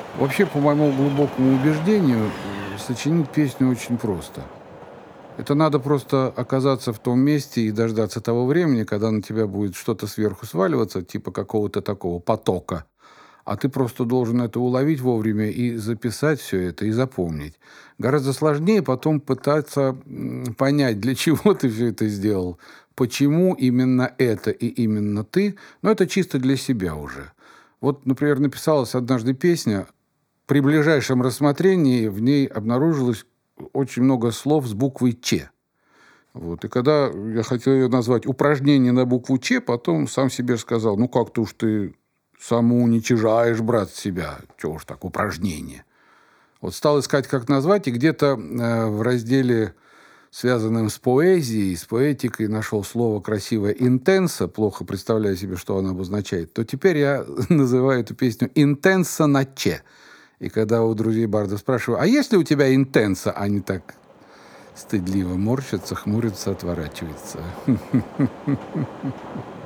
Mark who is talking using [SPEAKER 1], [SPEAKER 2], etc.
[SPEAKER 1] Вообще, по моему глубокому убеждению, сочинить песню очень просто. Это надо просто оказаться в том месте и дождаться того времени, когда на тебя будет что-то сверху сваливаться, типа какого-то такого потока. А ты просто должен это уловить вовремя и записать все это, и запомнить. Гораздо сложнее потом пытаться понять, для чего ты все это сделал, почему именно это и именно ты, но это чисто для себя уже. Вот, например, написалась однажды песня, при ближайшем рассмотрении в ней обнаружилось очень много слов с буквой «Ч». Вот. И когда я хотел ее назвать «Упражнение на букву Ч», потом сам себе сказал, ну как-то уж ты самоуничижаешь, брат, себя. Чего уж так, упражнение. Вот стал искать, как назвать, и где-то в разделе, связанном с поэзией, с поэтикой, нашел слово красивое «интенса», плохо представляю себе, что оно обозначает, то теперь я называю эту песню «интенса на Ч». И когда у друзей бардов спрашиваю, а есть ли у тебя интенса, они так стыдливо морщатся, хмурятся, отворачиваются.